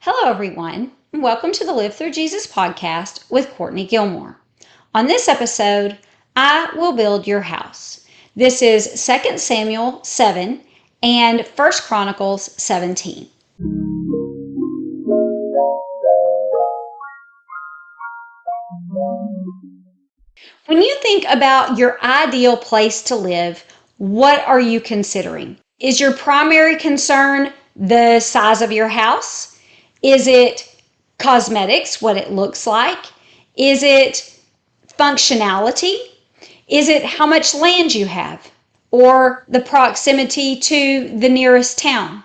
Hello, everyone, and welcome to the Live Through Jesus podcast with Courtney Gilmore. On this episode, I will build your house. This is 2 Samuel 7 and 1 Chronicles 17. When you think about your ideal place to live, what are you considering? Is your primary concern the size of your house? Is it cosmetics, what it looks like? Is it functionality? Is it how much land you have or the proximity to the nearest town?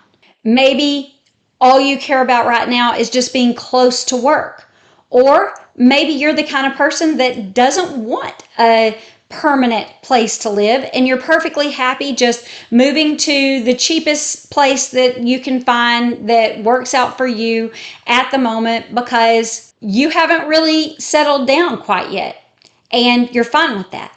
Maybe all you care about right now is just being close to work. Or maybe you're the kind of person that doesn't want a permanent place to live and you're perfectly happy just moving to the cheapest place that you can find that works out for you at the moment because you haven't really settled down quite yet and you're fine with that.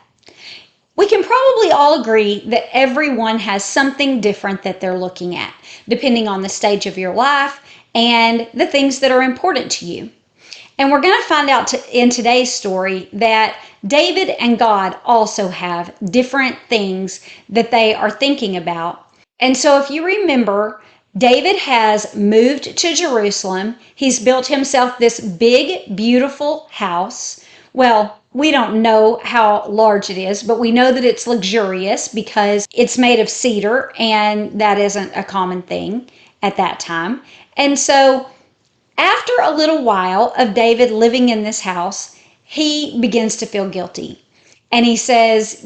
We can probably all agree that everyone has something different that they're looking at, depending on the stage of your life and the things that are important to you. And we're going to find out in today's story that David and God also have different things that they are thinking about. And so if you remember, David has moved to Jerusalem. He's built himself this big, beautiful house. Well, we don't know how large it is, but we know that it's luxurious because it's made of cedar, and that isn't a common thing at that time. And so after a little while of David living in this house, he begins to feel guilty. And he says,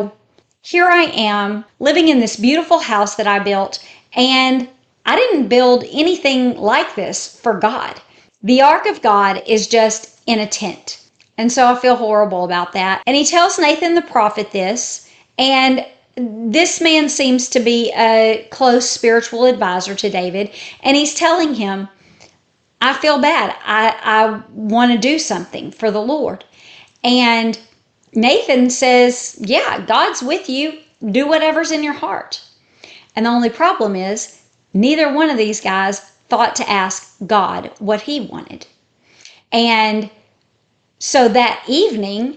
here I am living in this beautiful house that I built, and I didn't build anything like this for God. The ark of God is just in a tent. And so I feel horrible about that. And he tells Nathan the prophet this, and this man seems to be a close spiritual advisor to David, and he's telling him, I feel bad. I want to do something for the Lord. And Nathan says, yeah, God's with you. Do whatever's in your heart. And the only problem is neither one of these guys thought to ask God what he wanted. And so that evening,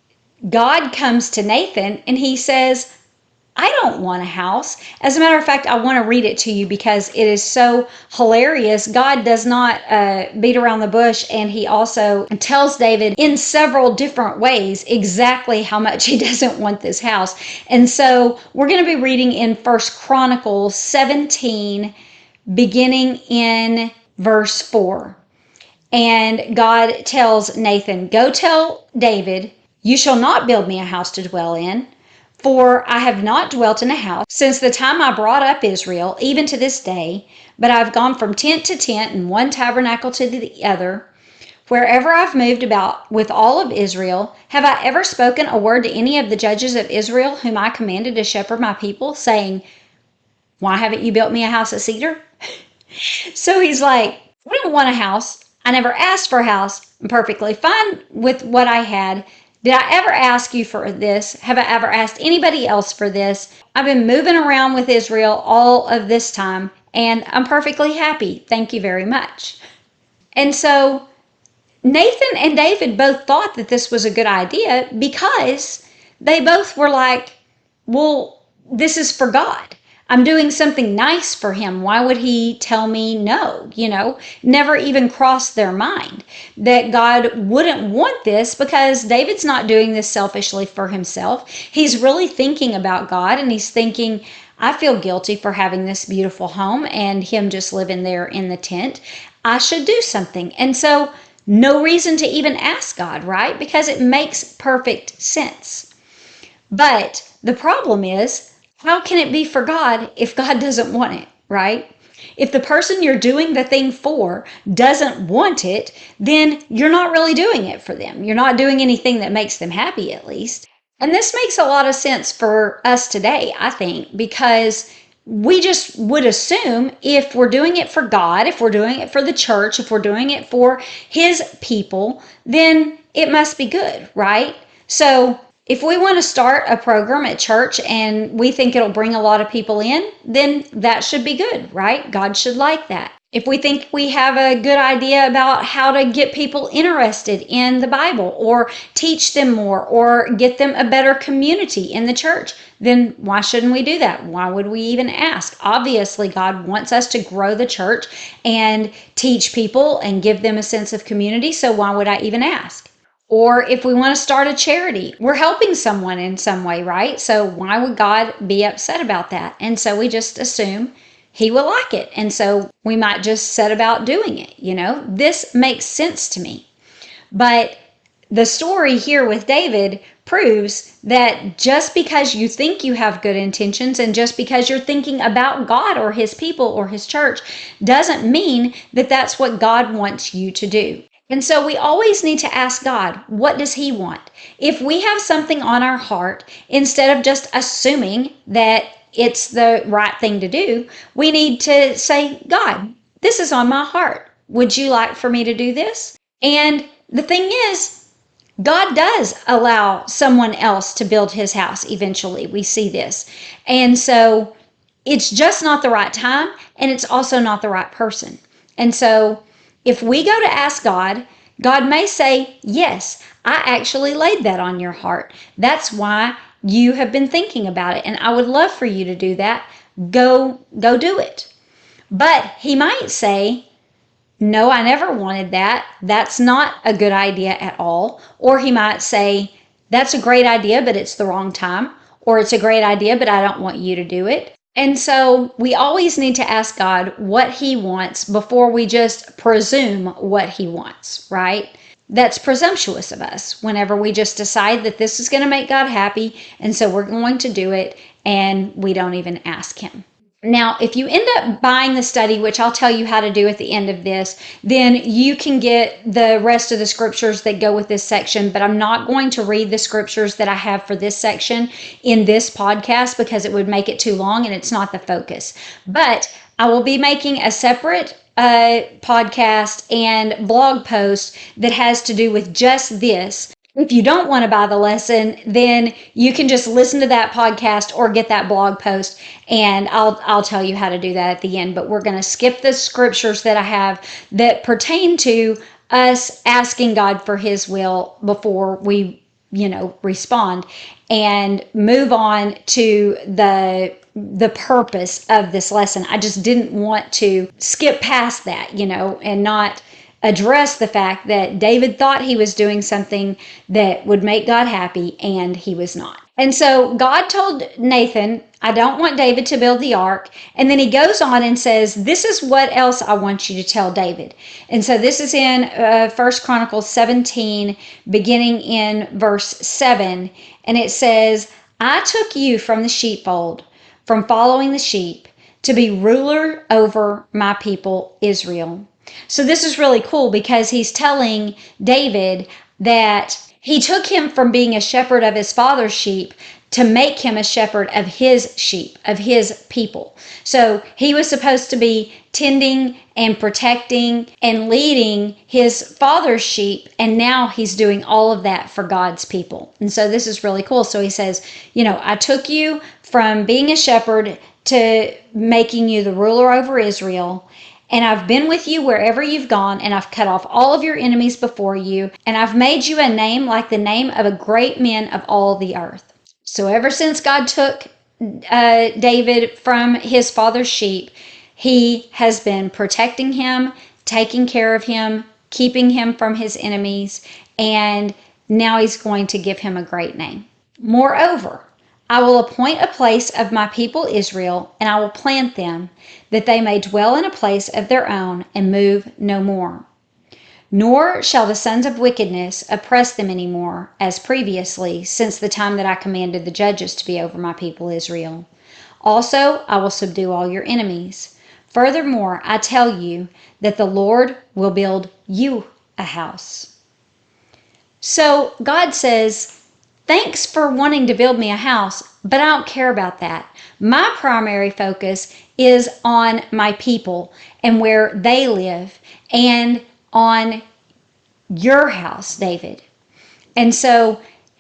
God comes to Nathan and he says, I don't want a house. As a matter of fact, I want to read it to you because it is so hilarious. God does not beat around the bush, and he also tells David in several different ways exactly how much he doesn't want this house. And so we're going to be reading in 1 Chronicles 17, beginning in verse 4. And God tells Nathan, go tell David, you shall not build me a house to dwell in. For I have not dwelt in a house since the time I brought up Israel, even to this day, but I've gone from tent to tent and one tabernacle to the other. Wherever I've moved about with all of Israel, have I ever spoken a word to any of the judges of Israel whom I commanded to shepherd my people, saying, why haven't you built me a house of cedar? So he's like, I don't want a house. I never asked for a house. I'm perfectly fine with what I had. Did I ever ask you for this? Have I ever asked anybody else for this? I've been moving around with Israel all of this time, and I'm perfectly happy. Thank you very much. And so Nathan and David both thought that this was a good idea because they both were like, well, this is for God. I'm doing something nice for him. Why would he tell me no? Never even crossed their mind that God wouldn't want this because David's not doing this selfishly for himself. He's really thinking about God, and he's thinking, I feel guilty for having this beautiful home and him just living there in the tent. I should do something. And so no reason to even ask God, right? Because it makes perfect sense. But the problem is, how can it be for God if God doesn't want it, right? If the person you're doing the thing for doesn't want it, then you're not really doing it for them. You're not doing anything that makes them happy, at least. And this makes a lot of sense for us today, I think, because we just would assume if we're doing it for God, if we're doing it for the church, if we're doing it for his people, then it must be good, right? So if we want to start a program at church and we think it'll bring a lot of people in, then that should be good, right? God should like that. If we think we have a good idea about how to get people interested in the Bible or teach them more or get them a better community in the church, then why shouldn't we do that? Why would we even ask? Obviously, God wants us to grow the church and teach people and give them a sense of community. So why would I even ask? Or if we want to start a charity, we're helping someone in some way, right? So why would God be upset about that? And so we just assume he will like it. And so we might just set about doing it. This makes sense to me. But the story here with David proves that just because you think you have good intentions and just because you're thinking about God or his people or his church doesn't mean that that's what God wants you to do. And so we always need to ask God, what does he want? If we have something on our heart, instead of just assuming that it's the right thing to do, we need to say, God, this is on my heart. Would you like for me to do this? And the thing is, God does allow someone else to build his house eventually. We see this. And so it's just not the right time, and it's also not the right person. And so if we go to ask God, God may say, yes, I actually laid that on your heart. That's why you have been thinking about it, and I would love for you to do that. Go do it. But he might say, no, I never wanted that. That's not a good idea at all. Or he might say, that's a great idea, but it's the wrong time. Or it's a great idea, but I don't want you to do it. And so we always need to ask God what he wants before we just presume what he wants, right? That's presumptuous of us whenever we just decide that this is going to make God happy, and so we're going to do it, and we don't even ask him. Now, if you end up buying the study, which I'll tell you how to do at the end of this, then you can get the rest of the scriptures that go with this section, but I'm not going to read the scriptures that I have for this section in this podcast because it would make it too long and it's not the focus. But I will be making a separate podcast and blog post that has to do with just this. If you don't want to buy the lesson, then you can just listen to that podcast or get that blog post, and I'll tell you how to do that at the end. But we're going to skip the scriptures that I have that pertain to us asking God for his will before we, respond, and move on to the purpose of this lesson. I just didn't want to skip past that, and not address the fact that David thought he was doing something that would make God happy, and he was not. And so God told Nathan, I don't want David to build the ark. And then he goes on and says, this is what else I want you to tell David. And so this is in 1 Chronicles 17, beginning in verse 7. And it says, I took you from the sheepfold, from following the sheep, to be ruler over my people Israel. So this is really cool because he's telling David that he took him from being a shepherd of his father's sheep to make him a shepherd of his sheep, of his people. So he was supposed to be tending and protecting and leading his father's sheep, and now he's doing all of that for God's people. And so this is really cool. So he says, I took you from being a shepherd to making you the ruler over Israel. And I've been with you wherever you've gone, and I've cut off all of your enemies before you, and I've made you a name like the name of a great man of all the earth. So ever since God took David from his father's sheep, he has been protecting him, taking care of him, keeping him from his enemies, and now he's going to give him a great name. Moreover, I will appoint a place of my people Israel, and I will plant them, that they may dwell in a place of their own and move no more. Nor shall the sons of wickedness oppress them any more, as previously, since the time that I commanded the judges to be over my people Israel. Also, I will subdue all your enemies. Furthermore, I tell you that the Lord will build you a house. So God says, thanks for wanting to build me a house, but I don't care about that. My primary focus is on my people and where they live and on your house, David. And so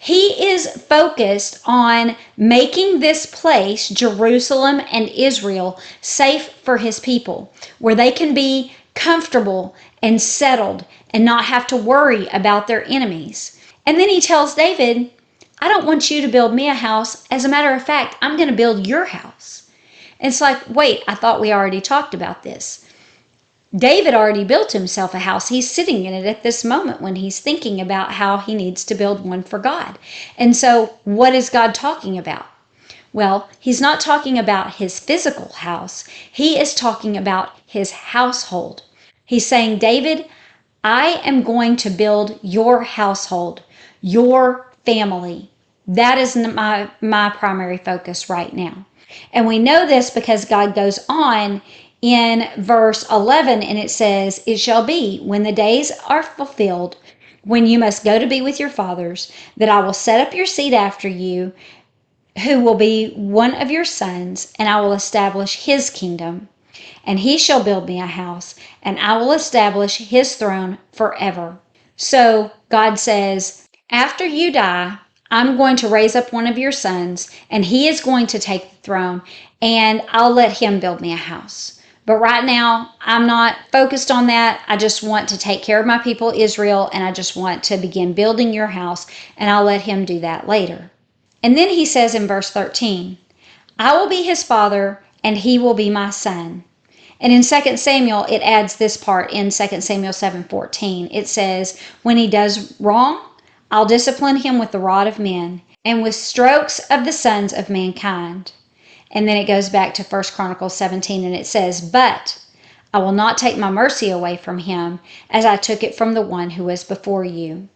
He is focused on making this place, Jerusalem and Israel, safe for his people, where they can be comfortable and settled and not have to worry about their enemies. And then he tells David, I don't want you to build me a house. As a matter of fact, I'm going to build your house. And it's like, wait, I thought we already talked about this. David already built himself a house. He's sitting in it at this moment when he's thinking about how he needs to build one for God. And so, what is God talking about? Well, he's not talking about his physical house. He is talking about his household. He's saying, David, I am going to build your household, your family. That is my primary focus right now. And we know this because God goes on in verse 11, and it says, It shall be, when the days are fulfilled, when you must go to be with your fathers, that I will set up your seed after you, who will be one of your sons, and I will establish his kingdom. And he shall build me a house, and I will establish his throne forever. So God says, after you die, I'm going to raise up one of your sons, and he is going to take the throne, and I'll let him build me a house. But right now, I'm not focused on that. I just want to take care of my people, Israel, and I just want to begin building your house, and I'll let him do that later. And then he says in verse 13, I will be his father, and he will be my son. And in 2 Samuel, it adds this part in 2 Samuel 7:14. It says, when he does wrong, I'll discipline him with the rod of men, and with strokes of the sons of mankind. And then it goes back to 1 Chronicles 17, and it says, But I will not take my mercy away from him, as I took it from the one who was before you.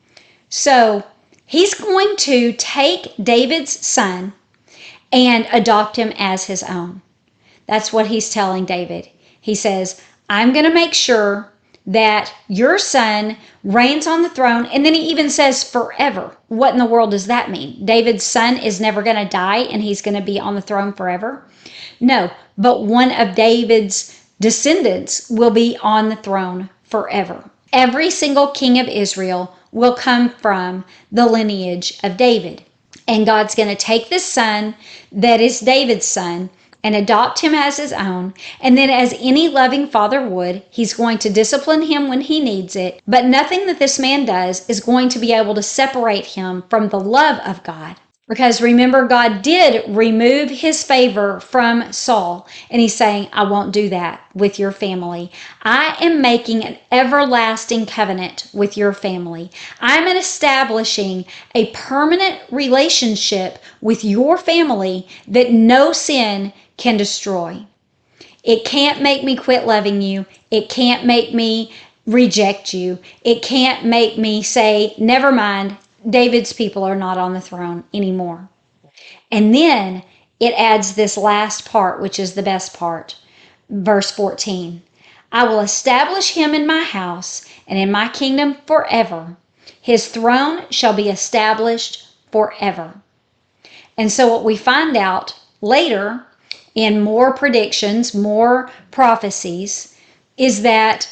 So he's going to take David's son and adopt him as his own. That's what he's telling David. He says, I'm going to make sure that your son reigns on the throne. And then he even says forever. What in the world does that mean? David's son is never going to die and he's going to be on the throne forever? No, but one of David's descendants will be on the throne forever. Every single king of Israel will come from the lineage of David. And God's going to take this son that is David's son and adopt him as his own. And then, as any loving father would, he's going to discipline him when he needs it. But nothing that this man does is going to be able to separate him from the love of God. Because remember, God did remove his favor from Saul. And he's saying, I won't do that with your family. I am making an everlasting covenant with your family. I'm establishing a permanent relationship with your family that no sin can destroy. It can't make me quit loving you. It can't make me reject you. It can't make me say, never mind, David's people are not on the throne anymore. And then it adds this last part, which is the best part. Verse 14, I will establish him in my house and in my kingdom forever. His throne shall be established forever. And so what we find out later in more predictions, more prophecies, is that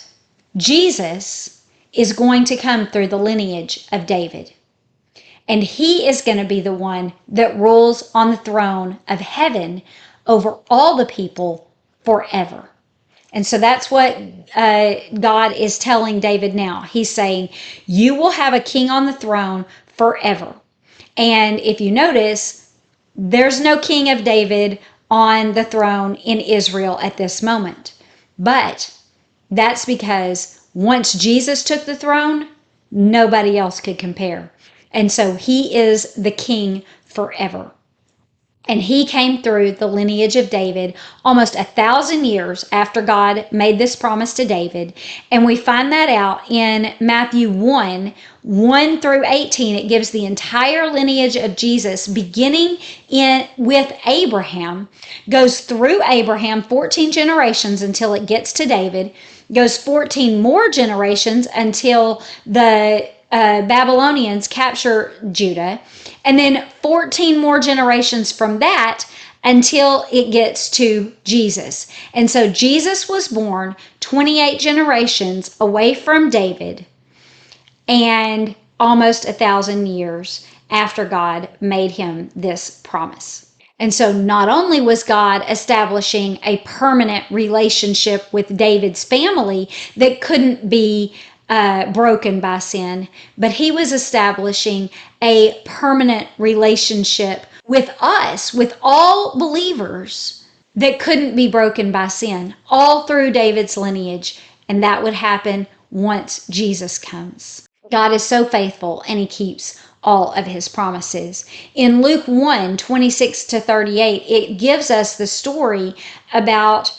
Jesus is going to come through the lineage of David. And he is going to be the one that rules on the throne of heaven over all the people forever. And so that's what God is telling David now. He's saying, you will have a king on the throne forever. And if you notice, there's no king of David on the throne in Israel at this moment. But that's because once Jesus took the throne, nobody else could compare. And so he is the king forever. And he came through the lineage of David almost 1,000 years after God made this promise to David. And we find that out in Matthew 1 through 18. It gives the entire lineage of Jesus, beginning with Abraham, goes through Abraham, 14 generations until it gets to David, goes 14 more generations until the Babylonians capture Judah, and then 14 more generations from that until it gets to Jesus. And so Jesus was born 28 generations away from David and almost 1,000 years after God made him this promise. And so not only was God establishing a permanent relationship with David's family that couldn't be broken by sin, but he was establishing a permanent relationship with us, with all believers, that couldn't be broken by sin, all through David's lineage. And that would happen once Jesus comes. God is so faithful, and he keeps all of his promises. In Luke 1:26-38, it gives us the story about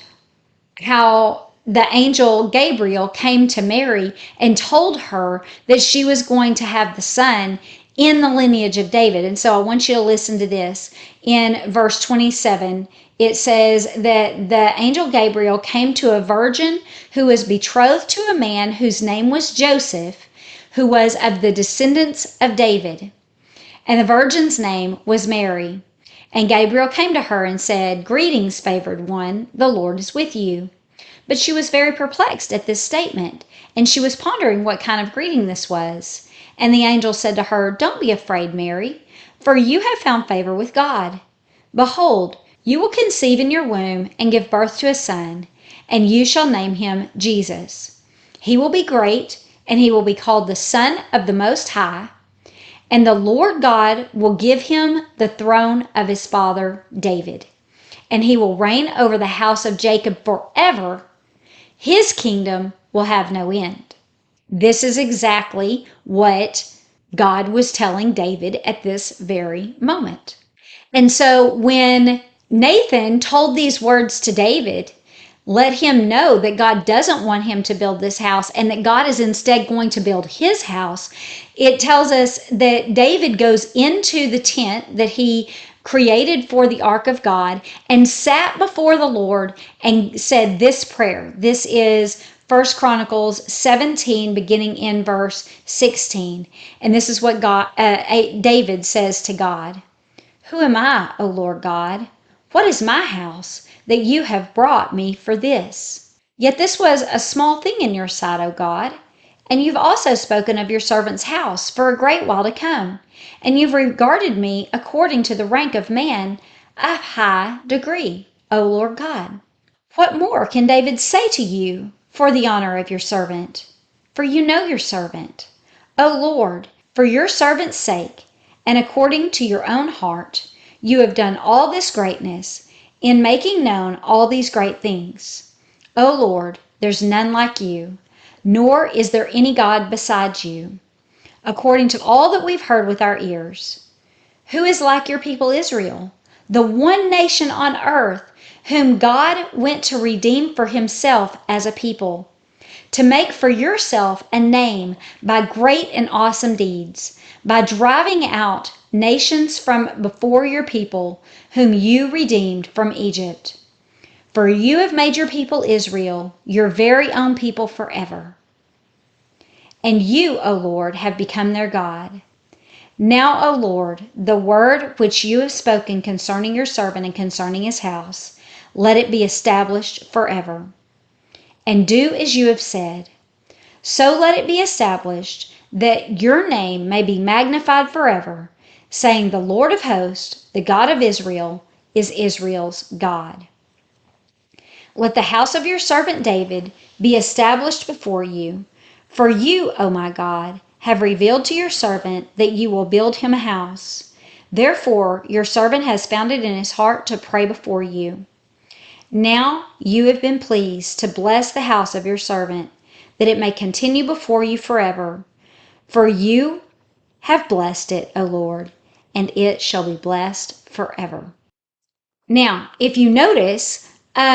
how the angel Gabriel came to Mary and told her that she was going to have the son in the lineage of David. And so I want you to listen to this. In verse 27, it says that the angel Gabriel came to a virgin who was betrothed to a man whose name was Joseph, who was of the descendants of David. And the virgin's name was Mary. And Gabriel came to her and said, "Greetings, favored one, the Lord is with you." But she was very perplexed at this statement, and she was pondering what kind of greeting this was. And the angel said to her, "Don't be afraid, Mary, for you have found favor with God. Behold, you will conceive in your womb and give birth to a son, and you shall name him Jesus. He will be great, and he will be called the Son of the Most High. And the Lord God will give him the throne of his father David, and he will reign over the house of Jacob forever. His kingdom will have no end." This is exactly what God was telling David at this very moment. And so when Nathan told these words to David, let him know that God doesn't want him to build this house and that God is instead going to build his house, it tells us that David goes into the tent that he created for the ark of God and sat before the Lord and said this prayer. This is 1 Chronicles 17, beginning in verse 16. And this is what David says to God. "Who am I, O Lord God? What is my house, that you have brought me for this? Yet this was a small thing in your sight, O God. And you've also spoken of your servant's house for a great while to come. And you've regarded me according to the rank of man, a high degree, O Lord God. What more can David say to you for the honor of your servant? For you know your servant. O Lord, for your servant's sake, and according to your own heart, you have done all this greatness in making known all these great things. O Lord, there's none like you, nor is there any God besides you, according to all that we've heard with our ears. Who is like your people Israel, the one nation on earth whom God went to redeem for himself as a people, to make for yourself a name by great and awesome deeds, by driving out nations from before your people, whom you redeemed from Egypt. For you have made your people Israel your very own people forever. And you, O Lord, have become their God. Now, O Lord, the word which you have spoken concerning your servant and concerning his house, let it be established forever. And do as you have said. So let it be established, that your name may be magnified forever, saying, the Lord of hosts, the God of Israel, is Israel's God. Let the house of your servant David be established before you. For you, O my God, have revealed to your servant that you will build him a house. Therefore, your servant has found it in his heart to pray before you. Now you have been pleased to bless the house of your servant, that it may continue before you forever. For you have blessed it, O Lord, and it shall be blessed forever. Now, if you notice,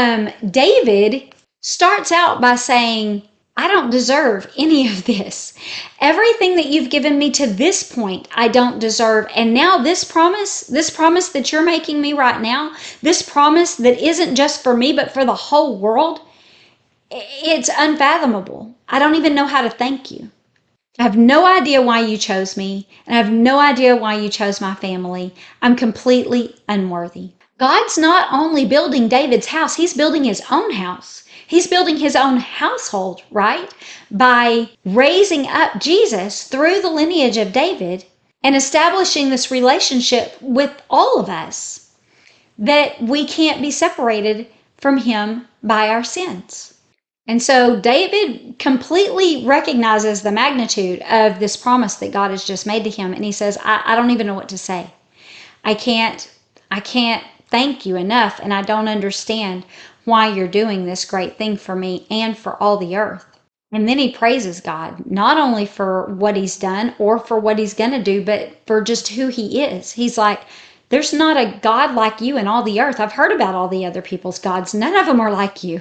David starts out by saying, I don't deserve any of this. Everything that you've given me to this point, I don't deserve. And now this promise that you're making me right now, this promise that isn't just for me, but for the whole world, it's unfathomable. I don't even know how to thank you. I have no idea why you chose me, and I have no idea why you chose my family. I'm completely unworthy. God's not only building David's house, he's building his own house. He's building his own household, right? By raising up Jesus through the lineage of David, and establishing this relationship with all of us, that we can't be separated from him by our sins. And so David completely recognizes the magnitude of this promise that God has just made to him. And he says, I don't even know what to say. I can't thank you enough. And I don't understand why you're doing this great thing for me and for all the earth. And then he praises God, not only for what he's done or for what he's going to do, but for just who he is. He's like, there's not a God like you in all the earth. I've heard about all the other people's gods. None of them are like you.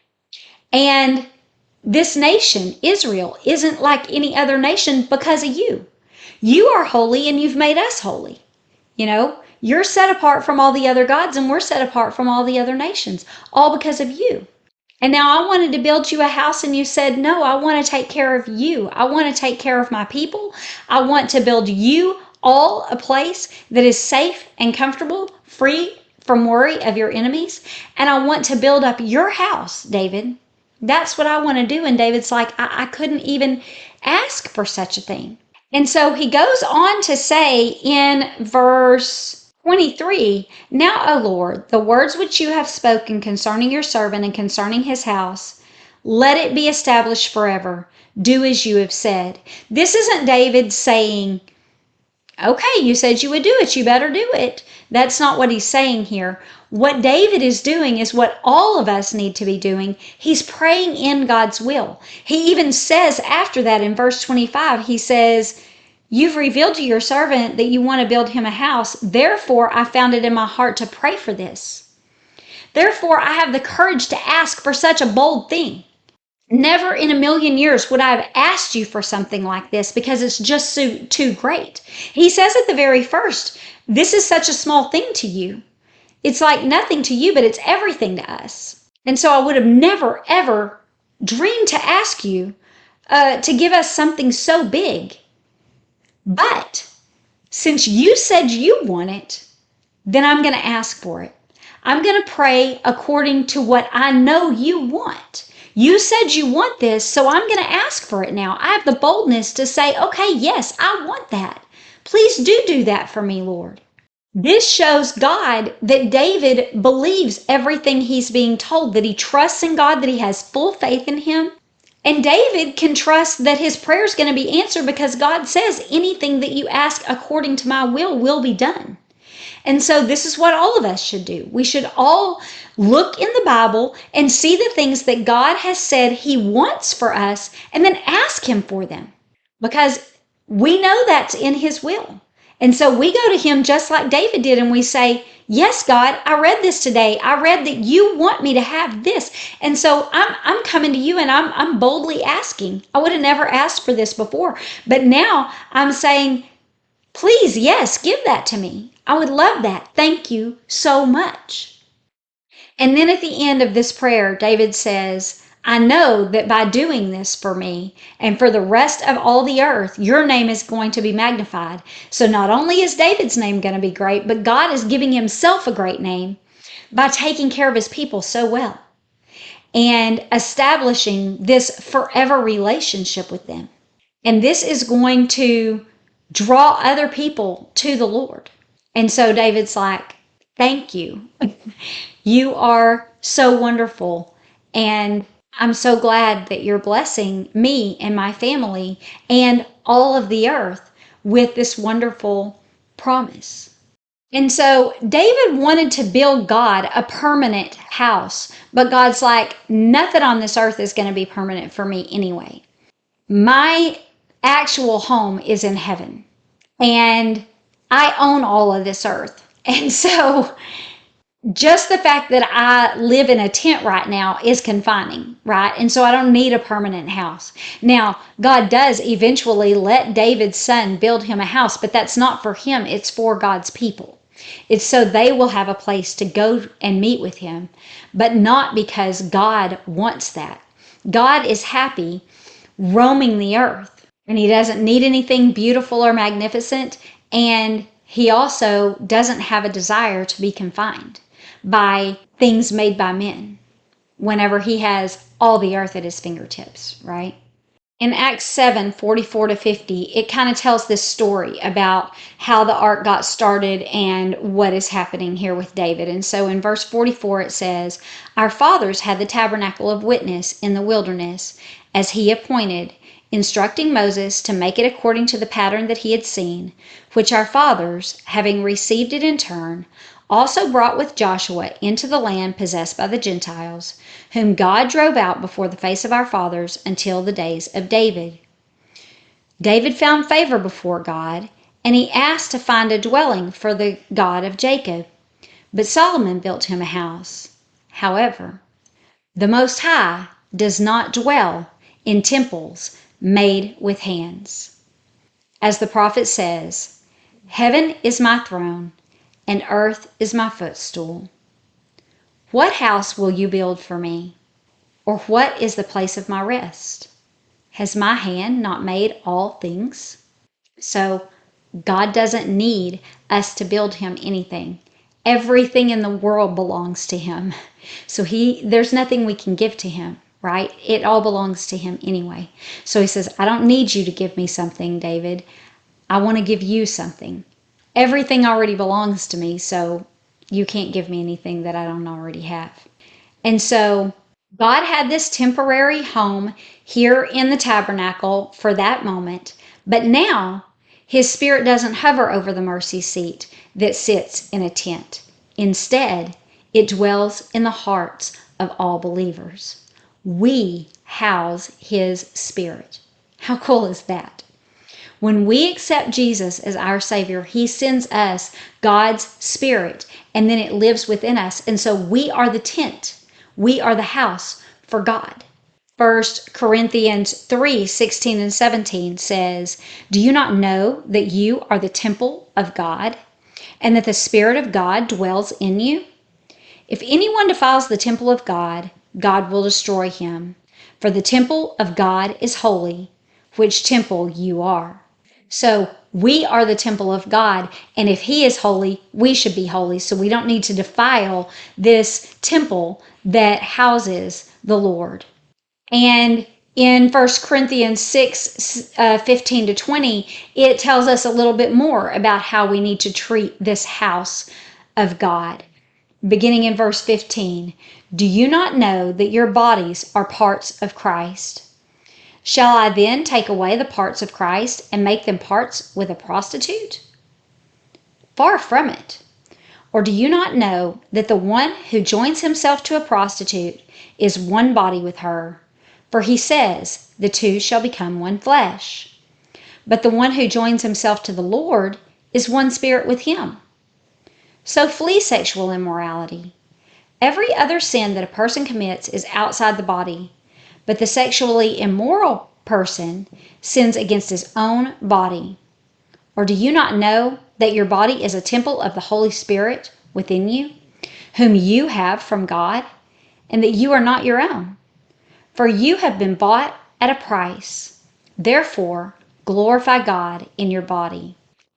And this nation, Israel, isn't like any other nation because of you. You are holy and you've made us holy. You know, you're set apart from all the other gods and we're set apart from all the other nations, all because of you. And now I wanted to build you a house and you said, no, I want to take care of you. I want to take care of my people. I want to build you all a place that is safe and comfortable, free from worry of your enemies. And I want to build up your house, David. That's what I want to do. And David's like, I couldn't even ask for such a thing. And so he goes on to say in verse 23, now, O Lord, the words which you have spoken concerning your servant and concerning his house, let it be established forever. Do as you have said. This isn't David saying, okay, you said you would do it. You better do it. That's not what he's saying here. What David is doing is what all of us need to be doing. He's praying in God's will. He even says after that in verse 25, he says, you've revealed to your servant that you want to build him a house. Therefore, I found it in my heart to pray for this. Therefore, I have the courage to ask for such a bold thing. Never in a million years would I have asked you for something like this because it's just too great. He says at the very first, this is such a small thing to you. It's like nothing to you, but it's everything to us. And so I would have never, ever dreamed to ask you to give us something so big. But since you said you want it, then I'm going to ask for it. I'm going to pray according to what I know you want. You said you want this, so I'm going to ask for it now. I have the boldness to say, okay, yes, I want that. Please do that for me, Lord. This shows God that David believes everything he's being told, that he trusts in God, that he has full faith in him. And David can trust that his prayer is going to be answered because God says anything that you ask according to my will be done. And so this is what all of us should do. We should all look in the Bible and see the things that God has said he wants for us and then ask him for them because we know that's in his will. And so we go to him just like David did and we say, yes, God, I read this today. I read that you want me to have this. And so I'm coming to you and I'm boldly asking. I would have never asked for this before, but now I'm saying, please, yes, give that to me. I would love that. Thank you so much. And then at the end of this prayer, David says, I know that by doing this for me and for the rest of all the earth, your name is going to be magnified. So not only is David's name going to be great, but God is giving himself a great name by taking care of his people so well and establishing this forever relationship with them. And this is going to draw other people to the Lord. And so David's like, thank you. You are so wonderful. And I'm so glad that you're blessing me and my family and all of the earth with this wonderful promise. And so David wanted to build God a permanent house, but God's like, nothing on this earth is going to be permanent for me anyway. My actual home is in heaven. And I own all of this earth. And so just the fact that I live in a tent right now is confining, right? And so I don't need a permanent house. Now, God does eventually let David's son build him a house, but that's not for him. It's for God's people. It's so they will have a place to go and meet with him, but not because God wants that. God is happy roaming the earth, and he doesn't need anything beautiful or magnificent, and he also doesn't have a desire to be confined by things made by men whenever he has all the earth at his fingertips, right? In Acts 7 44 to 50, it kind of tells this story about how the ark got started and what is happening here with David. And so in verse 44, it says, "Our fathers had the tabernacle of witness in the wilderness, as he appointed, instructing Moses to make it according to the pattern that he had seen, which our fathers, having received it in turn, also brought with Joshua into the land possessed by the Gentiles, whom God drove out before the face of our fathers until the days of David. David found favor before God, and he asked to find a dwelling for the God of Jacob. But Solomon built him a house. However, the Most High does not dwell in temples made with hands. As the prophet says, 'Heaven is my throne, and earth is my footstool.' What house will you build for me? Or what is the place of my rest? Has my hand not made all things?" So God doesn't need us to build him anything. Everything in the world belongs to him. So there's nothing we can give to him, right? It all belongs to him anyway. So he says, "I don't need you to give me something, David. I want to give you something. Everything already belongs to me, so you can't give me anything that I don't already have." And so God had this temporary home here in the tabernacle for that moment, but now his spirit doesn't hover over the mercy seat that sits in a tent. Instead, it dwells in the hearts of all believers. We house his spirit. How cool is that? When we accept Jesus as our Savior, he sends us God's Spirit, and then it lives within us. And so we are the tent. We are the house for God. 1 Corinthians 3 16 and 17 says, "Do you not know that you are the temple of God, and that the Spirit of God dwells in you? If anyone defiles the temple of God, God will destroy him. For the temple of God is holy, which temple you are." So we are the temple of God, and if he is holy, we should be holy. So we don't need to defile this temple that houses the Lord. And in 1 Corinthians 6 15 to 20, it tells us a little bit more about how we need to treat this house of God. Beginning in verse 15, "Do you not know that your bodies are parts of Christ? Shall I then take away the parts of Christ and make them parts with a prostitute? Far from it. Or do you not know that the one who joins himself to a prostitute is one body with her? For he says, the two shall become one flesh. But the one who joins himself to the Lord is one spirit with him. So flee sexual immorality. Every other sin that a person commits is outside the body, but the sexually immoral person sins against his own body. Or do you not know that your body is a temple of the Holy Spirit within you, whom you have from God, and that you are not your own? For you have been bought at a price. Therefore, glorify God in your body."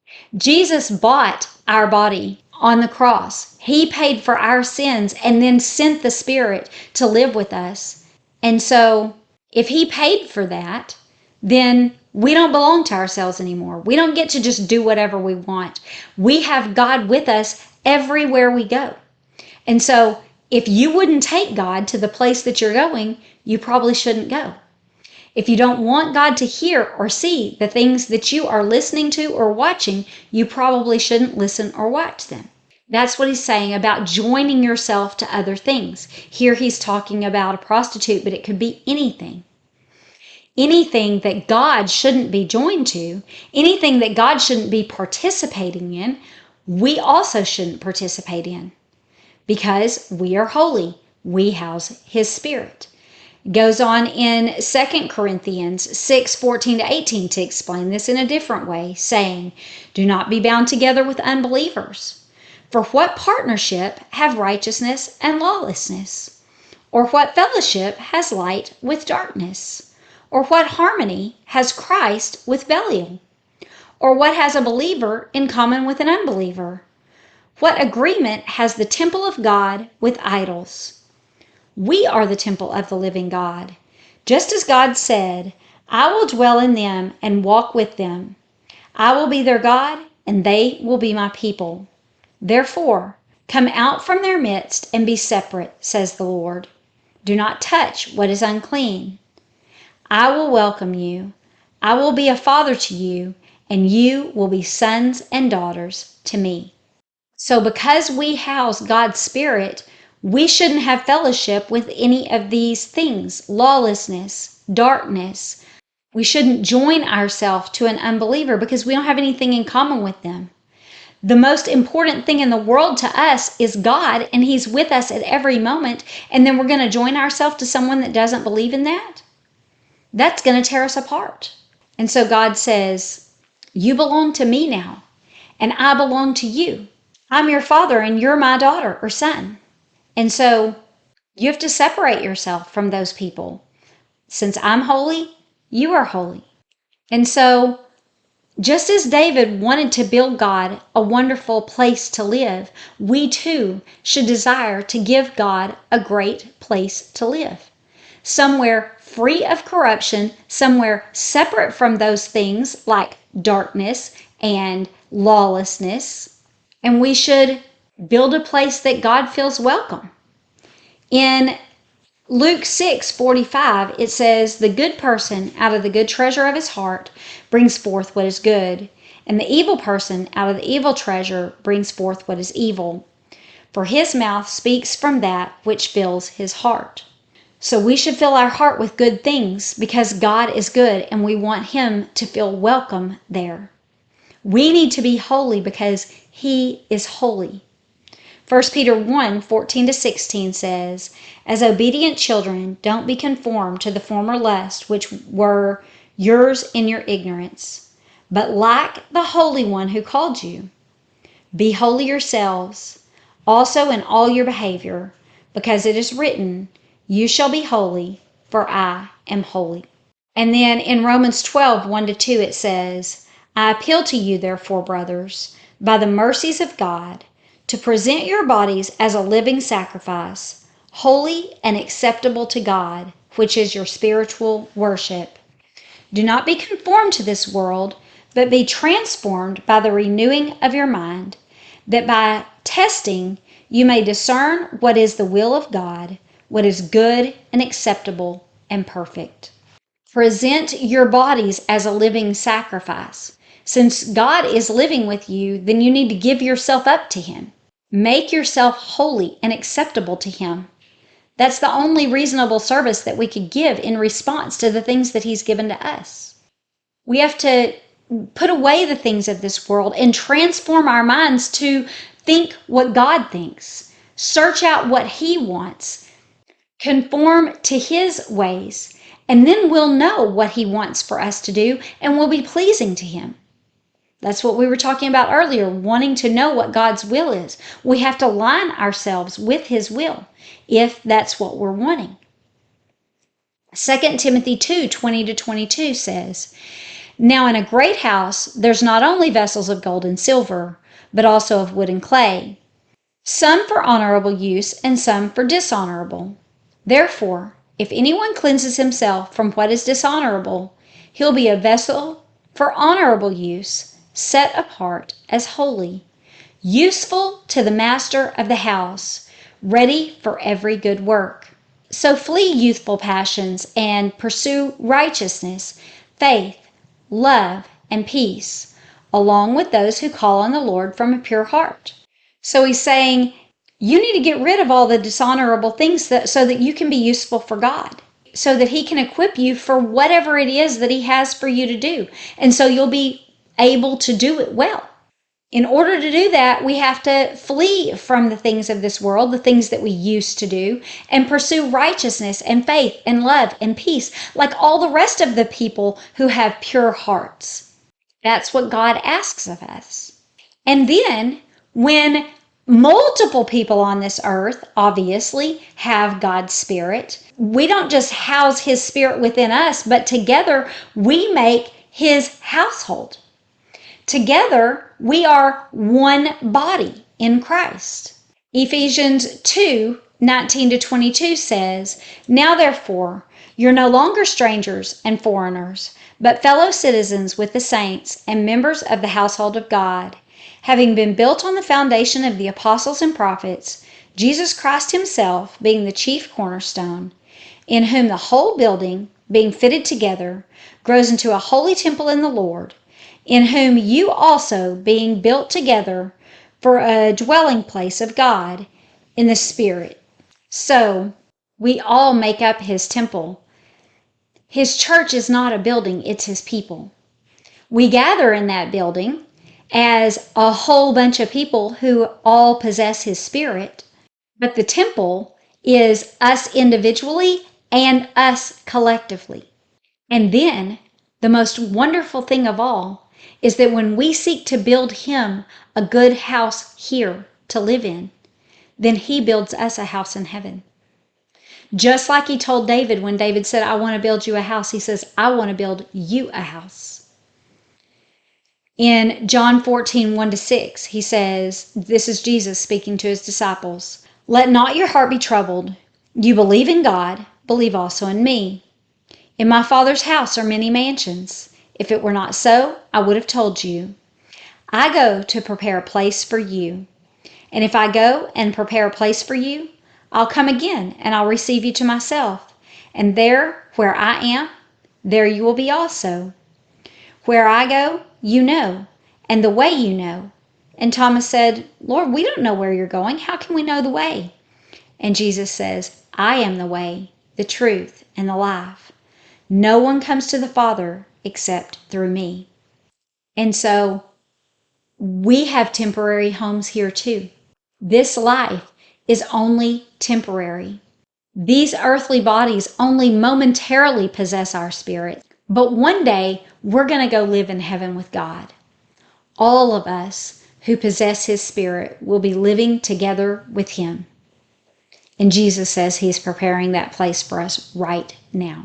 Jesus bought our body on the cross. He paid for our sins and then sent the Spirit to live with us. And so, if he paid for that, then we don't belong to ourselves anymore. We don't get to just do whatever we want. We have God with us everywhere we go. And so, if you wouldn't take God to the place that you're going, you probably shouldn't go. If you don't want God to hear or see the things that you are listening to or watching, you probably shouldn't listen or watch them. That's what he's saying about joining yourself to other things. Here he's talking about a prostitute, but it could be anything. Anything that God shouldn't be joined to, anything that God shouldn't be participating in, we also shouldn't participate in because we are holy. We house his Spirit. It goes on in 2 Corinthians 6 14 to 18 to explain this in a different way, saying, "Do not be bound together with unbelievers. For what partnership have righteousness and lawlessness? Or what fellowship has light with darkness? Or what harmony has Christ with Belial? Or what has a believer in common with an unbeliever? What agreement has the temple of God with idols? We are the temple of the living God. Just as God said, I will dwell in them and walk with them. I will be their God, and they will be my people. Therefore, come out from their midst and be separate, says the Lord. Do not touch what is unclean. I will welcome you. I will be a father to you, and you will be sons and daughters to me. So because we house God's Spirit, we shouldn't have fellowship with any of these things: lawlessness, darkness. We shouldn't join ourselves to an unbeliever because we don't have anything in common with them. The most important thing in the world to us is God, and He's with us at every moment. And then we're going to join ourselves to someone that doesn't believe in that? That's going to tear us apart. And so God says, you belong to me now, and I belong to you. I'm your father, and you're my daughter or son. And so you have to separate yourself from those people. Since I'm holy, you are holy. And so just as David wanted to build God a wonderful place to live, we too should desire to give God a great place to live. Somewhere free of corruption, somewhere separate from those things like darkness and lawlessness. And we should build a place that God feels welcome. In Luke 6:45, it says, the good person out of the good treasure of his heart brings forth what is good, and the evil person out of the evil treasure brings forth what is evil. For his mouth speaks from that which fills his heart. So we should fill our heart with good things because God is good and we want Him to feel welcome there. We need to be holy because He is holy. 1 Peter 1:14-16 says, as obedient children, don't be conformed to the former lusts which were yours in your ignorance, but like the Holy One who called you. Be holy yourselves, also in all your behavior, because it is written, you shall be holy, for I am holy. And then in Romans 12:1-2 it says, I appeal to you, therefore, brothers, by the mercies of God, to present your bodies as a living sacrifice, holy and acceptable to God, which is your spiritual worship. Do not be conformed to this world, but be transformed by the renewing of your mind, that by testing you may discern what is the will of God, what is good and acceptable and perfect. Present your bodies as a living sacrifice. Since God is living with you, then you need to give yourself up to Him. Make yourself holy and acceptable to Him. That's the only reasonable service that we could give in response to the things that He's given to us. We have to put away the things of this world and transform our minds to think what God thinks. Search out what He wants. Conform to His ways. And then we'll know what He wants for us to do and we'll be pleasing to Him. That's what we were talking about earlier, wanting to know what God's will is. We have to align ourselves with His will if that's what we're wanting. 2 Timothy 2:20-22 says, now in a great house there's not only vessels of gold and silver, but also of wood and clay, some for honorable use and some for dishonorable. Therefore, if anyone cleanses himself from what is dishonorable, he'll be a vessel for honorable use, set apart as holy, useful to the master of the house, ready for every good work. So flee youthful passions and pursue righteousness, faith, love, and peace, along with those who call on the Lord from a pure heart. So he's saying, you need to get rid of all the dishonorable things so that you can be useful for God, so that He can equip you for whatever it is that He has for you to do. And so you'll be able to do it well. In order to do that, we have to flee from the things of this world, the things that we used to do, and pursue righteousness and faith and love and peace, like all the rest of the people who have pure hearts. That's what God asks of us. And then, when multiple people on this earth obviously have God's Spirit, we don't just house His Spirit within us, but together we make His household. Together, we are one body in Christ. Ephesians 2:19-22 says, now therefore, You're no longer strangers and foreigners, but fellow citizens with the saints and members of the household of God, having been built on the foundation of the apostles and prophets, Jesus Christ himself being the chief cornerstone, in whom the whole building, being fitted together, grows into a holy temple in the Lord, in whom you also being built together for a dwelling place of God in the Spirit. So, we all make up his temple. His church is not a building, it's his people. We gather in that building as a whole bunch of people who all possess his Spirit, but the temple is us individually and us collectively. And then, the most wonderful thing of all is that when we seek to build him a good house here to live in, then he builds us a house in heaven. Just like he told David when David said, I want to build you a house, he says, I want to build you a house. In John 14, 1-6, he says, this is Jesus speaking to his disciples, let not your heart be troubled. You believe in God, believe also in me. In my Father's house are many mansions. If it were not so, I would have told you. I go to prepare a place for you. And if I go and prepare a place for you, I'll come again and I'll receive you to myself. And there, where I am, there you will be also. Where I go, you know, and the way you know. And Thomas said, Lord, we don't know where you're going. How can we know the way? And Jesus says, I am the way, the truth, and the life. No one comes to the Father except through me. And so we have temporary homes here too. This life is only temporary. These earthly bodies only momentarily possess our spirit, but one day we're going to go live in heaven with God. All of us who possess his spirit will be living together with him. And Jesus says he's preparing that place for us right now.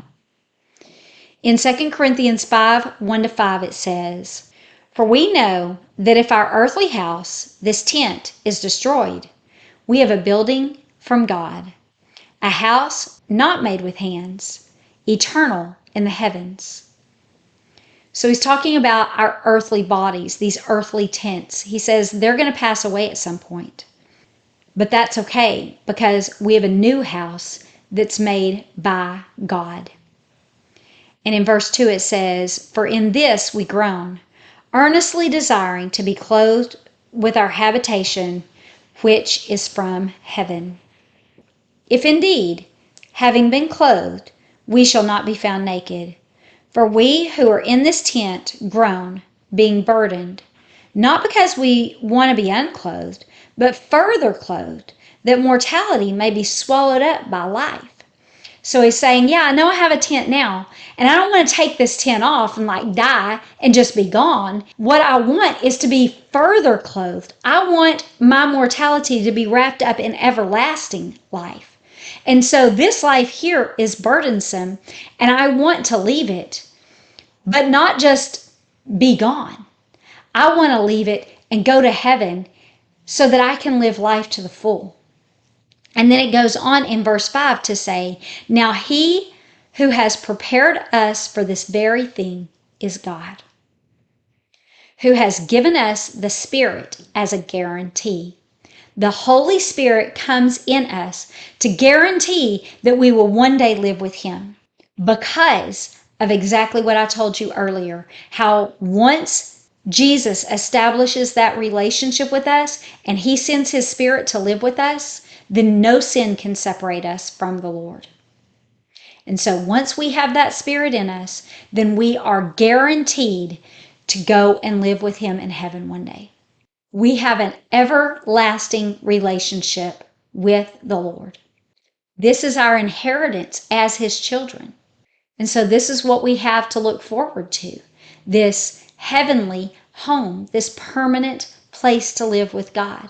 In 2 Corinthians 5, 1-5, it says, For we know that if our earthly house, this tent, is destroyed, we have a building from God, a house not made with hands, eternal in the heavens. So he's talking about our earthly bodies, these earthly tents. He says they're going to pass away at some point. But that's okay because we have a new house that's made by God. And in verse 2 it says, For in this we groan, earnestly desiring to be clothed with our habitation, which is from heaven. If indeed, having been clothed, we shall not be found naked. For we who are in this tent groan, being burdened, not because we want to be unclothed, but further clothed, that mortality may be swallowed up by life. So he's saying, yeah, I know I have a tent now, and I don't want to take this tent off and die and just be gone. What I want is to be further clothed. I want my mortality to be wrapped up in everlasting life. And so this life here is burdensome, and I want to leave it, but not just be gone. I want to leave it and go to heaven so that I can live life to the full. And then it goes on in verse 5 to say, Now he who has prepared us for this very thing is God, who has given us the Spirit as a guarantee. The Holy Spirit comes in us to guarantee that we will one day live with him because of exactly what I told you earlier, how once Jesus establishes that relationship with us and he sends his Spirit to live with us, then no sin can separate us from the Lord. And so once we have that Spirit in us, then we are guaranteed to go and live with him in heaven one day. We have an everlasting relationship with the Lord. This is our inheritance as his children. And so this is what we have to look forward to, this heavenly home, this permanent place to live with God.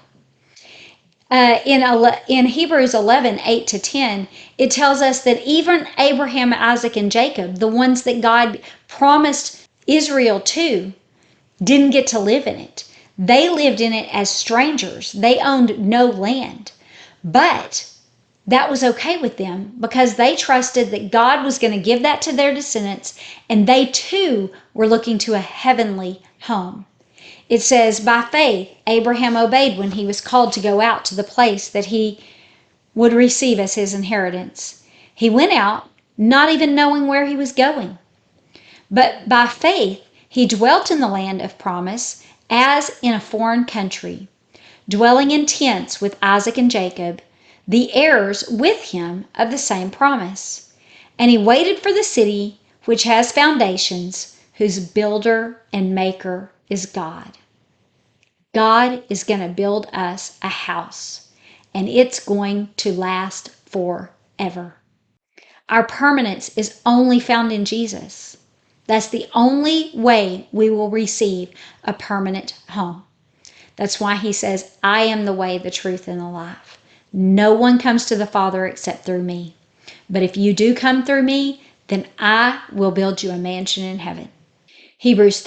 In Hebrews 11, 8-10, it tells us that even Abraham, Isaac, and Jacob, the ones that God promised Israel to, didn't get to live in it. They lived in it as strangers. They owned no land. But that was okay with them because they trusted that God was going to give that to their descendants, and they too were looking to a heavenly home. It says, by faith, Abraham obeyed when he was called to go out to the place that he would receive as his inheritance. He went out, not even knowing where he was going. But by faith, he dwelt in the land of promise as in a foreign country, dwelling in tents with Isaac and Jacob, the heirs with him of the same promise. And he waited for the city which has foundations, whose builder and maker is God. God is going to build us a house, and it's going to last forever. Our permanence is only found in Jesus. That's the only way we will receive a permanent home. That's why he says, I am the way, the truth, and the life. No one comes to the Father except through me. But if you do come through me, then I will build you a mansion in heaven. Hebrews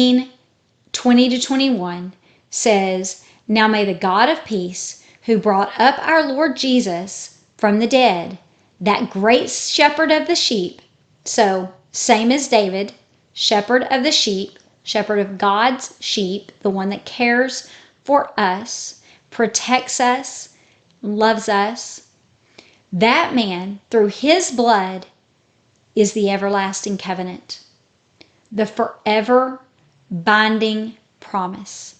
13:20-21 says, now may the God of peace, who brought up our Lord Jesus from the dead, that great shepherd of the sheep, so same as David, shepherd of the sheep, shepherd of God's sheep, the one that cares for us, protects us, loves us, that man, through his blood, is the everlasting covenant, the forever binding promise.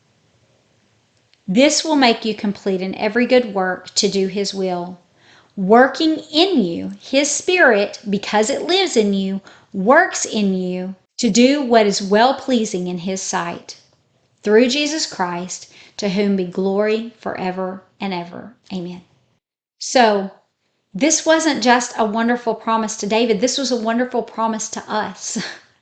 This will make you complete in every good work to do his will, working in you. His Spirit, because it lives in you, works in you to do what is well-pleasing in his sight. Through Jesus Christ, to whom be glory forever and ever. Amen. So, this wasn't just a wonderful promise to David. This was a wonderful promise to us.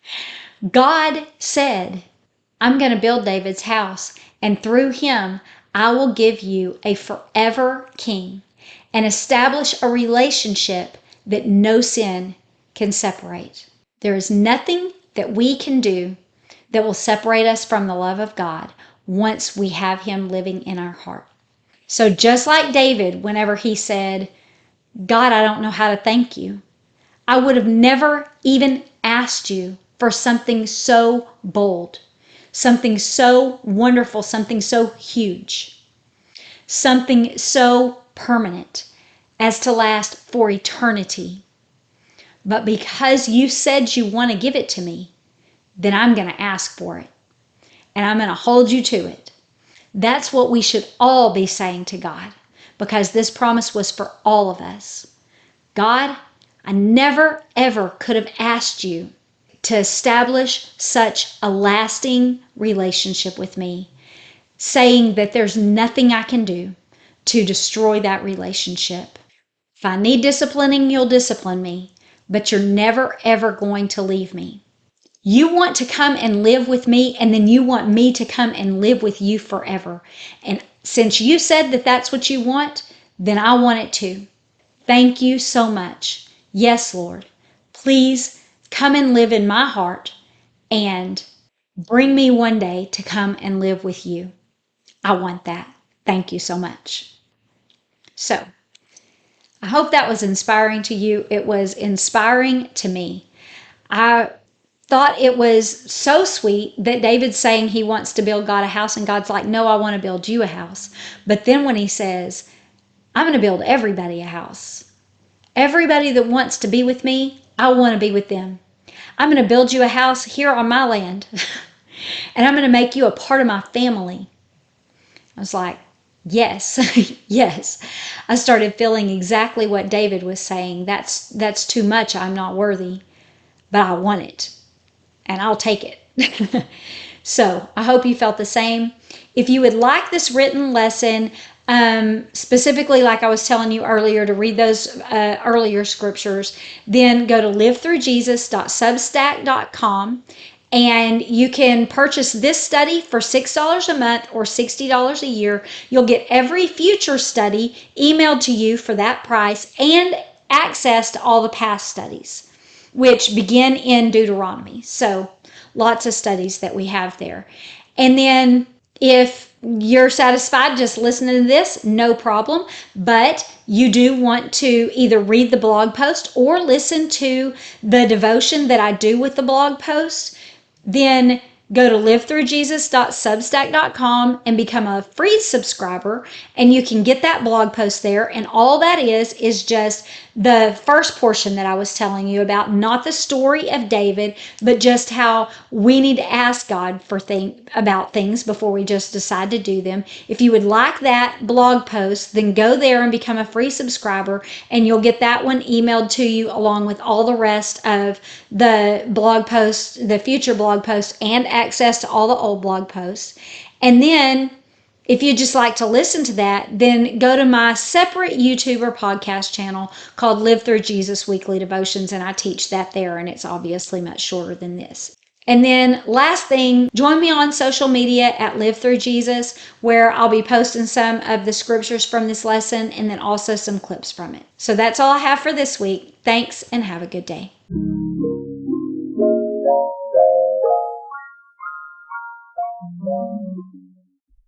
God said, I'm going to build David's house, and through him, I will give you a forever king and establish a relationship that no sin can separate. There is nothing that we can do that will separate us from the love of God once we have him living in our heart. So just like David, whenever he said, God, I don't know how to thank you, I would have never even asked you for something so bold, something so wonderful, something so huge, something so permanent as to last for eternity. But because you said you want to give it to me, then I'm going to ask for it. And I'm going to hold you to it. That's what we should all be saying to God, because this promise was for all of us. God, I never ever could have asked you to establish such a lasting relationship with me, saying that there's nothing I can do to destroy that relationship. If I need disciplining, you'll discipline me, but you're never ever going to leave me. You want to come and live with me, and then you want me to come and live with you forever. And since you said that that's what you want, then I want it too. Thank you so much. Yes, Lord. Please come and live in my heart and bring me one day to come and live with you. I want that. Thank you so much. So, I hope that was inspiring to you. It was inspiring to me. I thought it was so sweet that David's saying he wants to build God a house, and God's like, no, I want to build you a house. But then when he says, I'm going to build everybody a house. Everybody that wants to be with me, I want to be with them. I'm going to build you a house here on my land. And I'm going to make you a part of my family. I was like, yes, yes. I started feeling exactly what David was saying. That's too much. I'm not worthy, but I want it, and I'll take it. So I hope you felt the same. If you would like this written lesson, specifically like I was telling you earlier, to read those earlier scriptures, then go to livethroughjesus.substack.com. And you can purchase this study for $6 a month or $60 a year. You'll get every future study emailed to you for that price, and access to all the past studies, which begin in Deuteronomy. So lots of studies that we have there. And then if you're satisfied just listening to this, no problem. But you do want to either read the blog post or listen to the devotion that I do with the blog post, then go to livethroughjesus.substack.com and become a free subscriber, and you can get that blog post there. And all that is just the first portion that I was telling you about, not the story of David, but just how we need to ask God for about things before we just decide to do them. If you would like that blog post, then go there and become a free subscriber, and you'll get that one emailed to you along with all the rest of the blog posts, the future blog posts, and access to all the old blog posts. And then if you'd just like to listen to that, then go to my separate YouTube or podcast channel called Live Through Jesus Weekly Devotions, and I teach that there, and it's obviously much shorter than this. And then last thing, join me on social media at Live Through Jesus, where I'll be posting some of the scriptures from this lesson and then also some clips from it. So that's all I have for this week. Thanks, and have a good day.